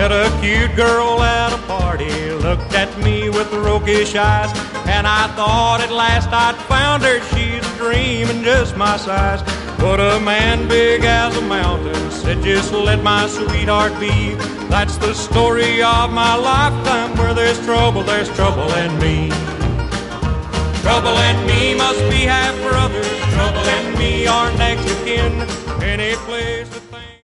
Met a cute girl at a party, looked at me with roguish eyes, and I thought at last I'd found her. She's a dream and just my size. But a man big as a mountain said, just let my sweetheart be. That's the story of my lifetime. Where there's trouble in me. Trouble and me must be half brothers. Trouble and me are next of kin. Any place